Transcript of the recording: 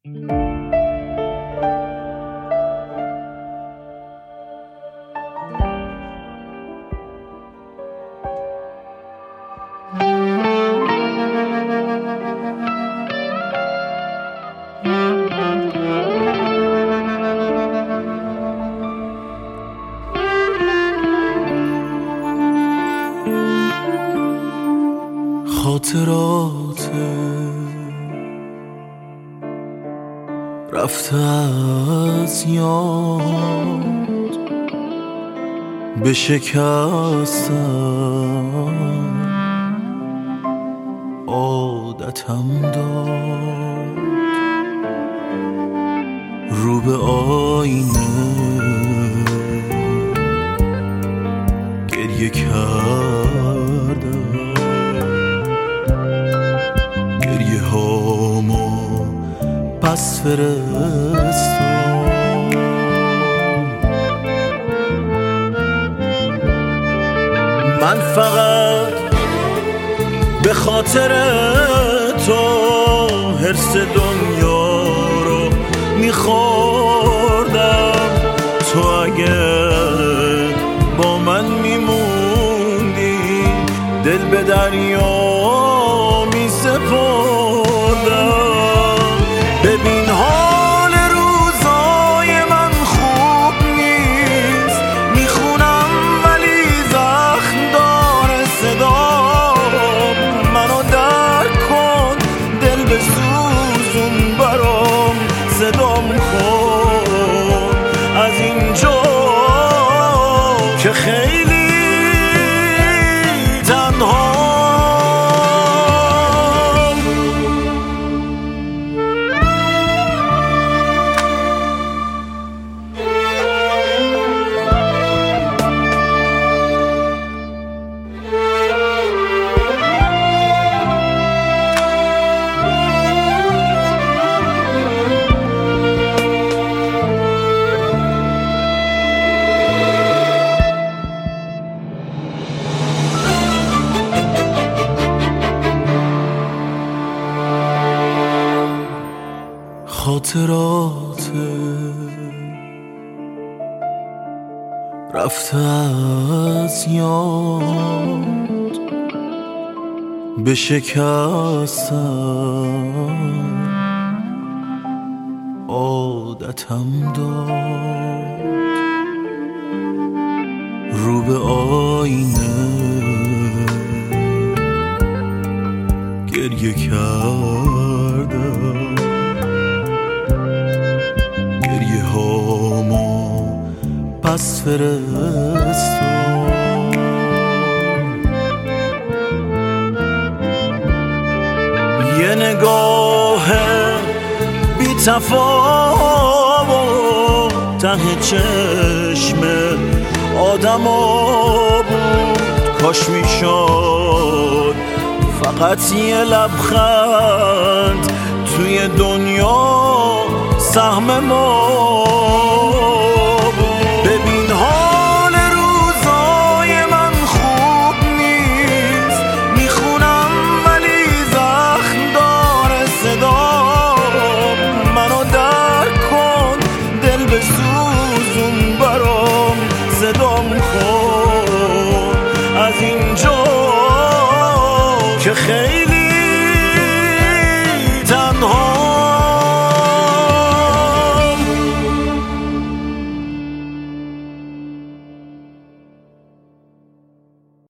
خاطرات رفته از یاد بشکستم عادتم داد رو به آینه گریه کردم گریه هامو پس فرستم من فقط به خاطر تو حرص دنیا رو میخوردم تو اگه با من میموندی دل به دریا میسپردم ببین حال روزای من خوب نیست میخونم ولی زخم داره صدام منو درک کن دل بسوزون برام صدام کن از اینجا که خیلی تنها خاطرات رفته از یاد بشکستم عادتم داد رو به آینه گریه کردم گریه هامو پس فرستم یه نگاه بی تفاوت ته چشم آدما بود کاش میشد فقط یه لبخند توی دنیا سهم ما